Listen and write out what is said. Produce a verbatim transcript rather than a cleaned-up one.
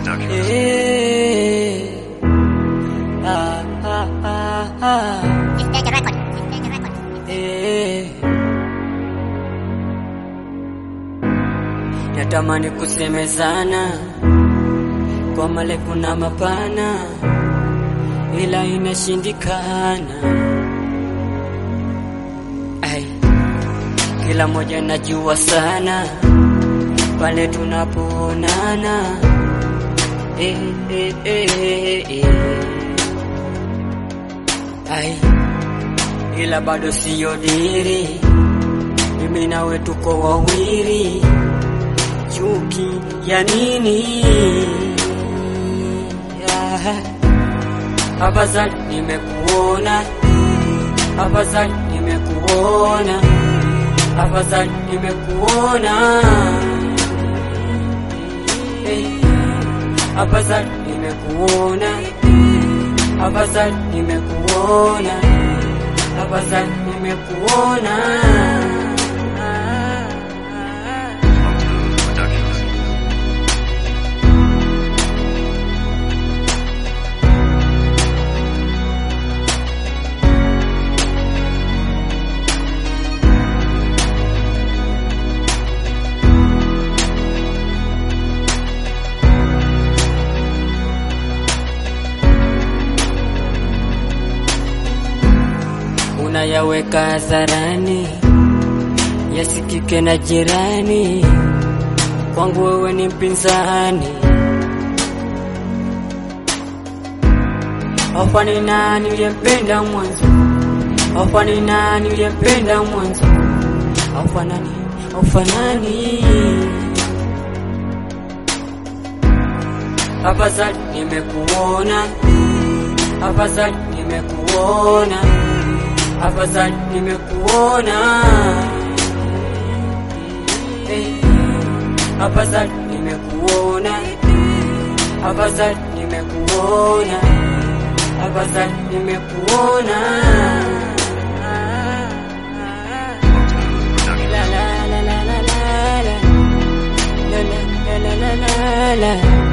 Eh, ah, ah, ah, ah. Eh, natamani kusemezana kwa marefu na mapana, ila inashindikana. Ai, kila moja najua sana pale tunapoonana. Eh, eh, eh, eh. Ai, ila bado siyo diri, mimi nawe tuko wawili, chuki ya nini? Yeah. Afadhali nimekuona, afadhali nimekuona, afadhali nimekuona. Hey. Afadhali nimekuona, afadhali nimekuona, afadhali nimekuona. Unayaweka hadharani, yasikike na jirani, kwangu wewe ni mpinzani. Hawafani nani uliyempenda mwanzo, hawafani nani uliyempenda mwanzo, hawafanani, hawafanani. Afadhali nimekuona, afadhali nimekuona, afadhali nimekuona. Hey. Afadhali nimekuona, afadhali nimekuona, afadhali nimekuona. La la la la la la la la la la la la la.